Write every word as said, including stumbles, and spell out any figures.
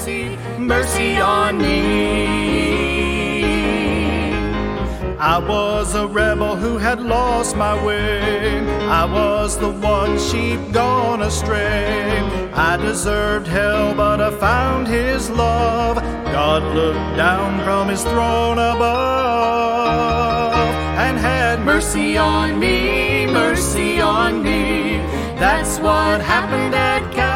mercy, mercy on me. I was a rebel who had lost my way. I was the one sheep gone astray. I deserved hell, but I found His love. God looked down from His throne above and had mercy on me, mercy on me. That's what happened at Calvary.